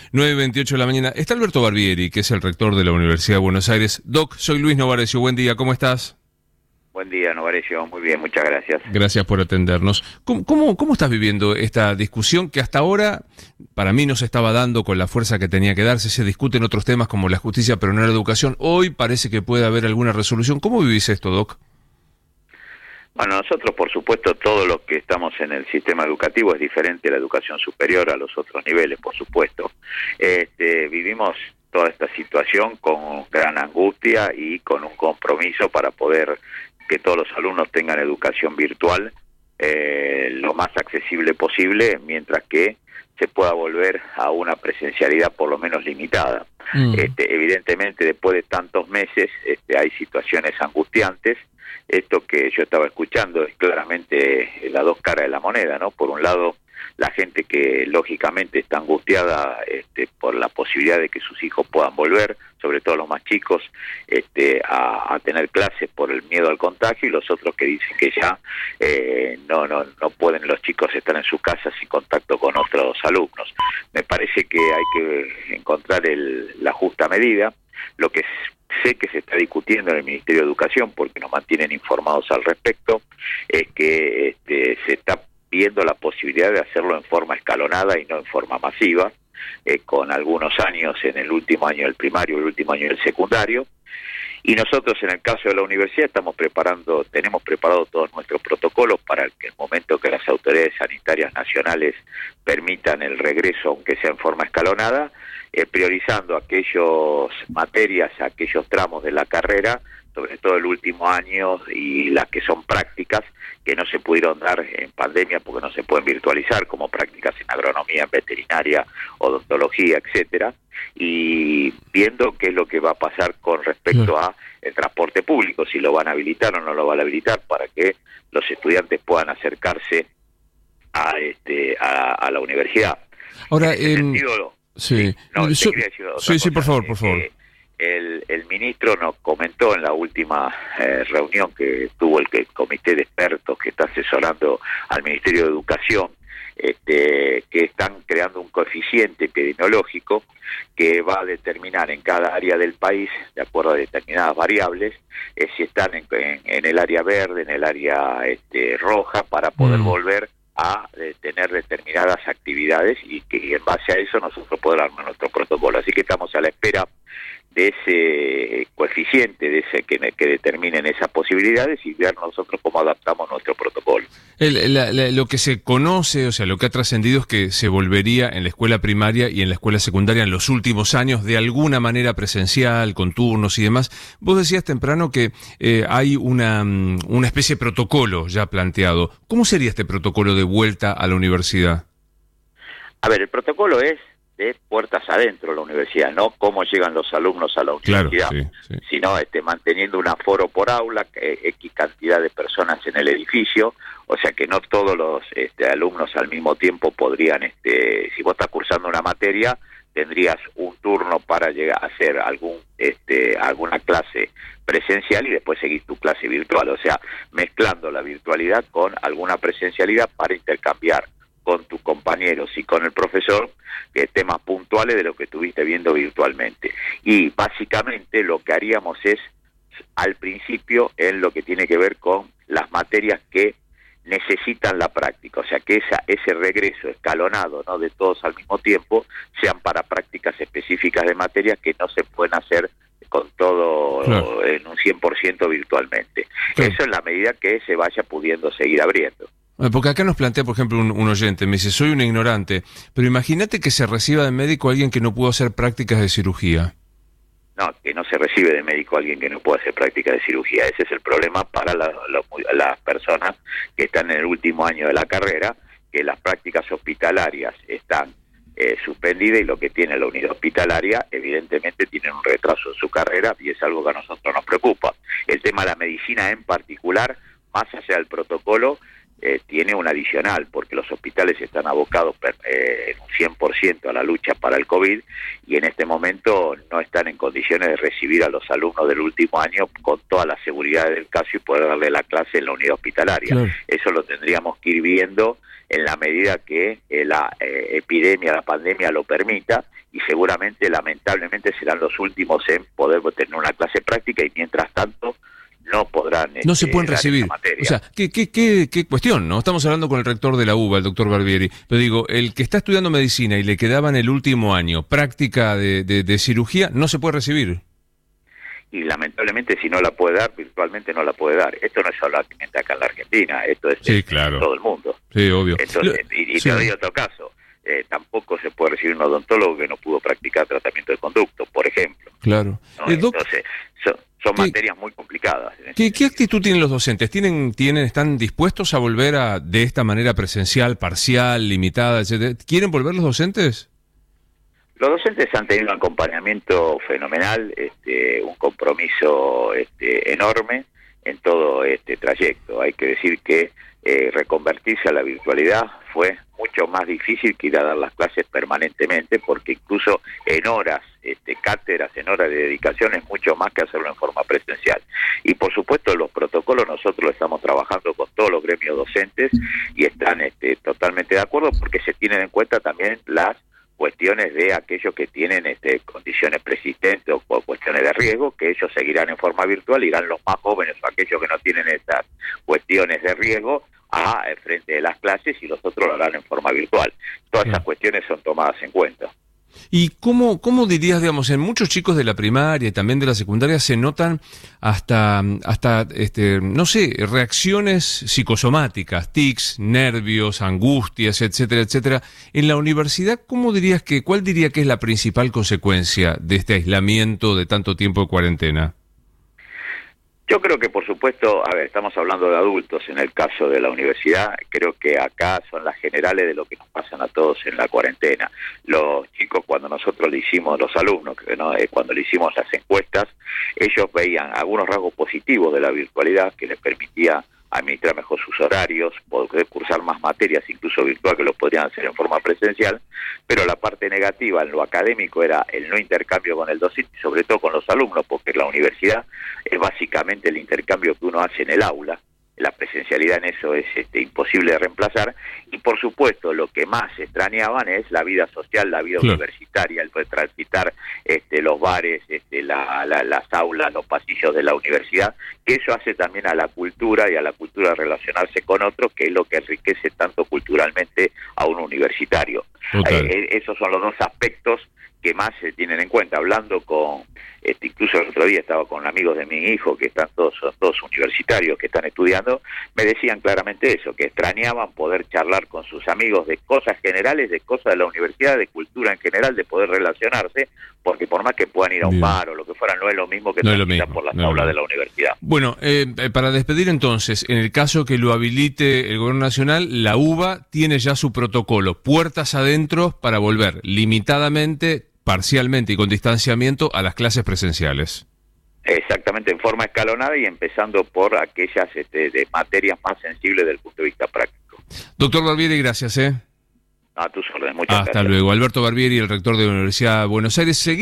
9:28 de la mañana. Está Alberto Barbieri, que es el rector de la Universidad de Buenos Aires. Doc, soy Luis Novarecio. Buen día, ¿cómo estás? Buen día, Novarecio. Muy bien, muchas gracias. Gracias por atendernos. ¿Cómo estás viviendo esta discusión que hasta ahora, para mí, no se estaba dando con la fuerza que tenía que darse? Se discuten otros temas como la justicia, pero no la educación. Hoy parece que puede haber alguna resolución. ¿Cómo vivís esto, Doc? Bueno, nosotros, por supuesto, todos los que estamos en el sistema educativo es diferente a la educación superior, a los otros niveles, por supuesto. Vivimos toda esta situación con gran angustia y con un compromiso para poder que todos los alumnos tengan educación virtual lo más accesible posible, mientras que se pueda volver a una presencialidad por lo menos limitada. Evidentemente, después de tantos meses, hay situaciones angustiantes. Esto que yo estaba escuchando es claramente las dos caras de la moneda, ¿no? Por un lado, la gente que lógicamente está angustiada por la posibilidad de que sus hijos puedan volver, sobre todo los más chicos, a tener clases por el miedo al contagio, y los otros que dicen que ya no pueden los chicos estar en sus casas sin contacto con otros alumnos. Me parece que hay que encontrar la justa medida. Lo que sé que se está discutiendo en el Ministerio de Educación, porque nos mantienen informados al respecto, es que se está viendo la posibilidad de hacerlo en forma escalonada y no en forma masiva, con algunos años en el último año del primario y el último año del secundario. Y nosotros, en el caso de la universidad, tenemos preparado todos nuestros protocolos para el momento que las autoridades sanitarias nacionales permitan el regreso, aunque sea en forma escalonada, priorizando aquellas materias, aquellos tramos de la carrera, sobre todo el último año, y las que son prácticas, que no se pudieron dar en pandemia porque no se pueden virtualizar, como prácticas en agronomía, en veterinaria, odontología, etcétera, y viendo qué es lo que va a pasar con respecto a el transporte público, si lo van a habilitar o no lo van a habilitar, para que los estudiantes puedan acercarse a la universidad. Ahora, en ese sentido, sí, por favor. El ministro nos comentó en la última reunión que tuvo el comité de expertos que está asesorando al Ministerio de Educación, que están creando un coeficiente epidemiológico que va a determinar en cada área del país, de acuerdo a determinadas variables, si están en el área verde, en el área roja, para poder volver a tener determinadas actividades y que en base a eso nosotros poder armar nuestro protocolo. Así que estamos a la espera de ese coeficiente, de ese que determinen esas posibilidades, y ver nosotros cómo adaptamos nuestro protocolo. Lo que se conoce, o sea, lo que ha trascendido es que se volvería en la escuela primaria y en la escuela secundaria en los últimos años de alguna manera presencial, con turnos y demás. Vos decías temprano que hay una especie de protocolo ya planteado. ¿Cómo sería este protocolo de vuelta a la universidad? A ver, el protocolo es de puertas adentro de la universidad, no cómo llegan los alumnos a la universidad, claro, sí. Sino manteniendo un aforo por aula, X cantidad de personas en el edificio, o sea que no todos los alumnos al mismo tiempo podrían, si vos estás cursando una materia, tendrías un turno para llegar a hacer alguna clase presencial y después seguir tu clase virtual, o sea, mezclando la virtualidad con alguna presencialidad para intercambiar con tus compañeros y con el profesor temas puntuales de lo que estuviste viendo virtualmente. Y básicamente lo que haríamos es, al principio, en lo que tiene que ver con las materias que necesitan la práctica, o sea que ese regreso escalonado, ¿no?, de todos al mismo tiempo, sean para prácticas específicas de materias que no se pueden hacer con todo en un 100% virtualmente. Claro. Eso en la medida que se vaya pudiendo seguir abriendo. Porque acá nos plantea, por ejemplo, un oyente, me dice, soy un ignorante, pero imagínate que se reciba de médico alguien que no pudo hacer prácticas de cirugía. No, que no se recibe de médico alguien que no puede hacer prácticas de cirugía. Ese es el problema para las personas que están en el último año de la carrera, que las prácticas hospitalarias están suspendidas, y lo que tiene la unidad hospitalaria evidentemente tienen un retraso en su carrera, y es algo que a nosotros nos preocupa. El tema de la medicina en particular, más allá del protocolo, tiene un adicional, porque los hospitales están abocados en un 100% a la lucha para el COVID, y en este momento no están en condiciones de recibir a los alumnos del último año con toda la seguridad del caso y poder darle la clase en la unidad hospitalaria. Claro. Eso lo tendríamos que ir viendo en la medida que la epidemia, la pandemia lo permita, y seguramente, lamentablemente, serán los últimos en poder tener una clase práctica, y mientras tanto no podrán... No se pueden recibir. O sea, ¿qué cuestión, ¿no? Estamos hablando con el rector de la UBA, el doctor Barbieri, pero digo, el que está estudiando medicina y le quedaba en el último año práctica de cirugía, no se puede recibir. Y lamentablemente, si no la puede dar, virtualmente no la puede dar. Esto no es solamente acá en la Argentina, esto es en todo el mundo. Sí, obvio. Entonces, te doy otro caso. Tampoco se puede recibir un odontólogo que no pudo practicar tratamiento de conducto, por ejemplo. Claro. ¿No? Entonces, son materias muy complicadas. ¿Qué actitud tienen los docentes? ¿Están dispuestos a volver de esta manera presencial, parcial, limitada, etcétera? ¿Quieren volver los docentes? Los docentes han tenido un acompañamiento fenomenal, un compromiso enorme en todo este trayecto. Hay que decir que reconvertirse a la virtualidad fue mucho más difícil que ir a dar las clases permanentemente, porque incluso en horas, cátedras, en horas de dedicación, es mucho más que hacerlo en forma presencial. Y por supuesto los protocolos nosotros lo estamos trabajando con todos los gremios docentes, y están totalmente de acuerdo, porque se tienen en cuenta también las cuestiones de aquellos que tienen condiciones persistentes o cuestiones de riesgo, que ellos seguirán en forma virtual, irán los más jóvenes o aquellos que no tienen estas cuestiones de riesgo frente de las clases, y los otros lo harán en forma virtual. Todas esas cuestiones son tomadas en cuenta. ¿Y cómo dirías, digamos, en muchos chicos de la primaria y también de la secundaria se notan hasta no sé, reacciones psicosomáticas, tics, nervios, angustias, etcétera, etcétera? En la universidad, ¿cuál diría que es la principal consecuencia de este aislamiento de tanto tiempo de cuarentena? Yo creo que, por supuesto, estamos hablando de adultos. En el caso de la universidad, creo que acá son las generales de lo que nos pasan a todos en la cuarentena. Los chicos, cuando nosotros le hicimos, los alumnos, cuando le hicimos las encuestas, ellos veían algunos rasgos positivos de la virtualidad, que les permitía administrar mejor sus horarios, poder cursar más materias, incluso virtual, que lo podrían hacer en forma presencial, pero la parte negativa en lo académico era el no intercambio con el docente, y sobre todo con los alumnos, porque la universidad es básicamente el intercambio que uno hace en el aula. La presencialidad en eso es imposible de reemplazar, y por supuesto lo que más extrañaban es la vida social, la vida universitaria, el poder transitar los bares, las aulas, los pasillos de la universidad, que eso hace también a la cultura y a la cultura de relacionarse con otros, que es lo que enriquece tanto culturalmente a un universitario. Esos son los dos aspectos que más se tienen en cuenta. Hablando con, incluso el otro día estaba con amigos de mi hijo, que son todos universitarios que están estudiando, me decían claramente eso, que extrañaban poder charlar con sus amigos de cosas generales, de cosas de la universidad, de cultura en general, de poder relacionarse, porque por más que puedan ir a un bar o lo que fuera, no es lo mismo que transitar por las aulas de la universidad. Bueno, para despedir entonces, en el caso que lo habilite el Gobierno Nacional, la UBA tiene ya su protocolo, puertas adentro para volver limitadamente, parcialmente y con distanciamiento a las clases presenciales. Exactamente, en forma escalonada, y empezando por aquellas de materias más sensibles desde el punto de vista práctico. Doctor Barbieri, gracias. A tus órdenes, muchas gracias. Hasta luego. Alberto Barbieri, el rector de la Universidad de Buenos Aires.